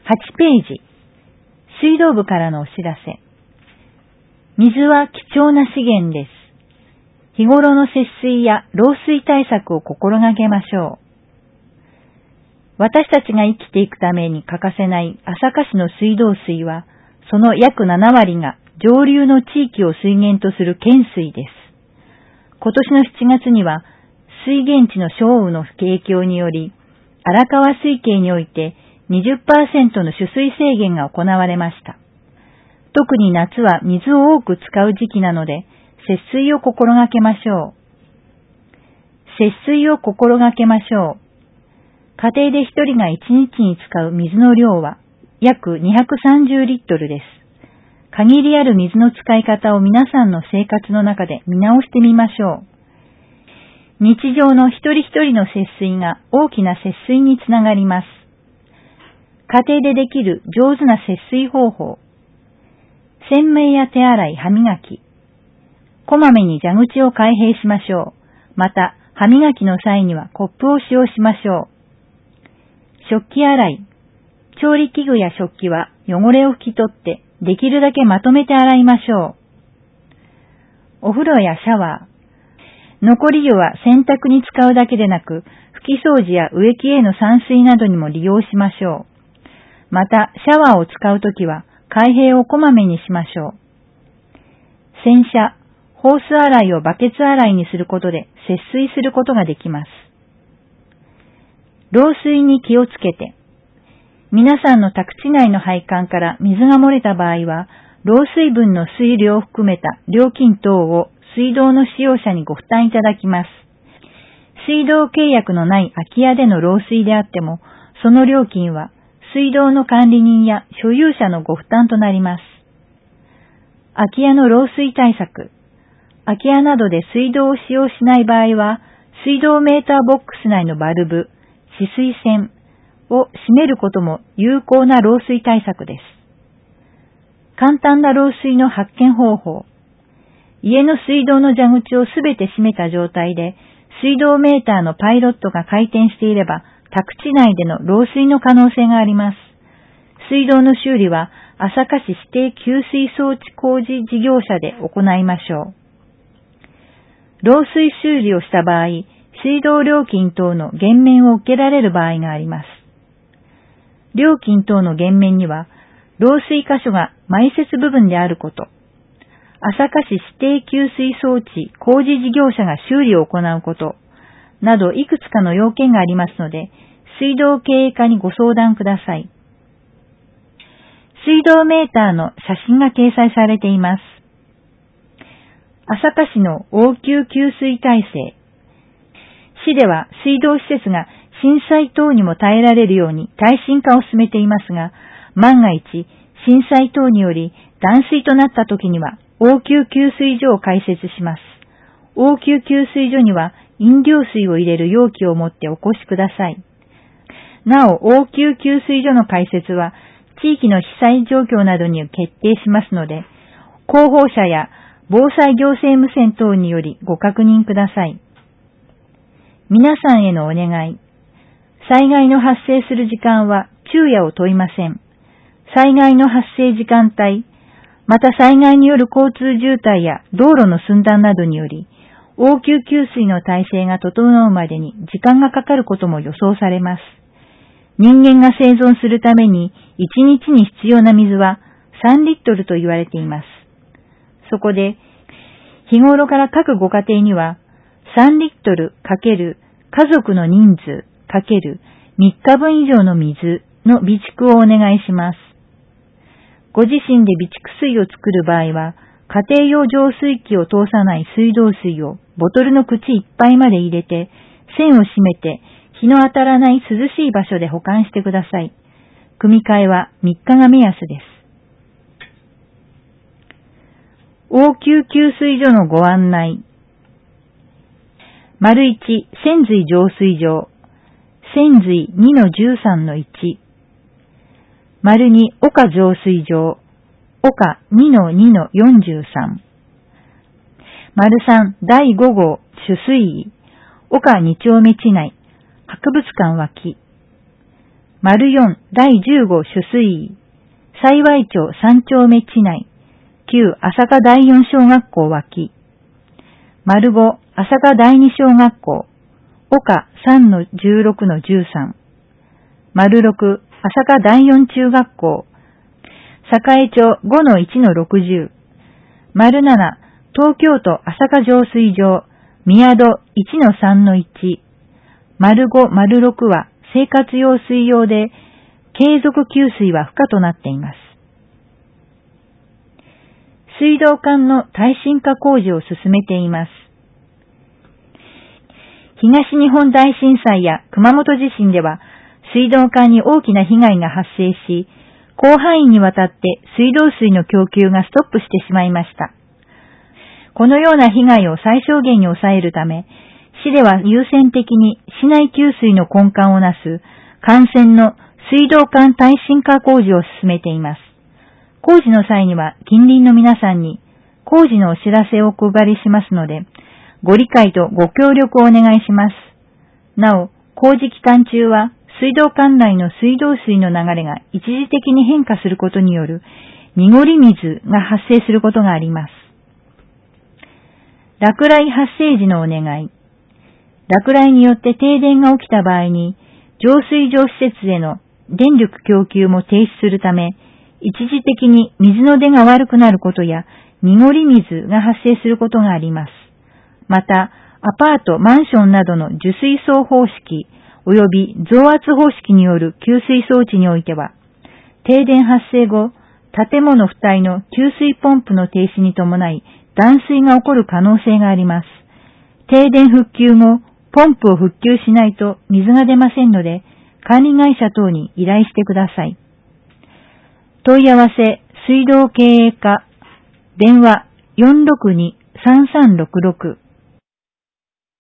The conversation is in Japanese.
8ページ、水道部からのお知らせ。水は貴重な資源です。日頃の節水や漏水対策を心がけましょう。私たちが生きていくために欠かせない朝霞市の水道水は、その約7割が上流の地域を水源とする県水です。今年の7月には、水源地の少雨の影響により、荒川水系において 20% の取水制限が行われました。特に夏は水を多く使う時期なので、節水を心がけましょう。節水を心がけましょう。家庭で一人が1日に使う水の量は約230リットルです。限りある水の使い方を皆さんの生活の中で見直してみましょう。日常の一人一人の節水が大きな節水につながります。家庭でできる上手な節水方法。洗面や手洗い、歯磨き。こまめに蛇口を開閉しましょう。また、歯磨きの際にはコップを使用しましょう。食器洗い。調理器具や食器は汚れを拭き取ってできるだけまとめて洗いましょう。お風呂やシャワー。残り湯は洗濯に使うだけでなく、拭き掃除や植木への散水などにも利用しましょう。また、シャワーを使うときは開閉をこまめにしましょう。洗車、ホース洗いをバケツ洗いにすることで節水することができます。漏水に気をつけて。皆さんの宅地内の配管から水が漏れた場合は、漏水分の水量を含めた料金等を水道の使用者にご負担いただきます。水道契約のない空き家での漏水であっても、その料金は水道の管理人や所有者のご負担となります。空き家の漏水対策。空き家などで水道を使用しない場合は、水道メーターボックス内のバルブ、止水栓を閉めることも有効な漏水対策です。簡単な漏水の発見方法。家の水道の蛇口をすべて閉めた状態で、水道メーターのパイロットが回転していれば、宅地内での漏水の可能性があります。水道の修理は、朝霞市指定給水装置工事事業者で行いましょう。漏水修理をした場合、水道料金等の減免を受けられる場合があります。料金等の減免には、漏水箇所が埋設部分であること、朝霞市指定給水装置工事事業者が修理を行うこと、などいくつかの要件がありますので、水道経営課にご相談ください。水道メーターの写真が掲載されています。朝霞市の応急給水体制。市では水道施設が震災等にも耐えられるように耐震化を進めていますが、万が一震災等により断水となった時には応急給水所を開設します。応急給水所には飲料水を入れる容器を持ってお越しください。なお、応急給水所の開設は地域の被災状況などに決定しますので、広報車や防災行政無線等によりご確認ください。皆さんへのお願い。災害の発生する時間は昼夜を問いません。災害の発生時間帯、また災害による交通渋滞や道路の寸断などにより、応急給水の体制が整うまでに時間がかかることも予想されます。人間が生存するために1日に必要な水は3リットルと言われています。そこで、日頃から各ご家庭には3リットルかける家族の人数かける3日分以上の水の備蓄をお願いします。ご自身で備蓄水を作る場合は、家庭用浄水器を通さない水道水をボトルの口いっぱいまで入れて、栓を閉めて日の当たらない涼しい場所で保管してください。組み替えは3日が目安です。応急給水所のご案内。丸1、泉水浄水場。泉水 2-13-1。丸2、岡浄水場。岡 2-2-43。丸3、第5号取水井。岡2丁目地内。博物館脇。 4第15取水医、幸町3丁目地内、旧朝霞第4小学校脇、5朝霞第2小学校、岡 3-16-13、6朝霞第4中学校、栄町 5-1-60、7東京都朝霞浄水場、宮戸 1-3-1、5、6は生活用水用で、継続給水は不可となっています。水道管の耐震化工事を進めています。東日本大震災や熊本地震では、水道管に大きな被害が発生し、広範囲にわたって水道水の供給がストップしてしまいました。このような被害を最小限に抑えるため、市では優先的に市内給水の根幹をなす幹線の水道管耐震化工事を進めています。工事の際には近隣の皆さんに工事のお知らせをお配りしますので、ご理解とご協力をお願いします。なお、工事期間中は水道管内の水道水の流れが一時的に変化することによる濁り水が発生することがあります。落雷発生時のお願い。落雷によって停電が起きた場合に、浄水場施設への電力供給も停止するため、一時的に水の出が悪くなることや、濁り水が発生することがあります。また、アパート、マンションなどの受水槽方式、及び増圧方式による給水装置においては、停電発生後、建物付帯の給水ポンプの停止に伴い、断水が起こる可能性があります。停電復旧後、ポンプを復旧しないと水が出ませんので、管理会社等に依頼してください。問い合わせ、水道経営課、電話462-3366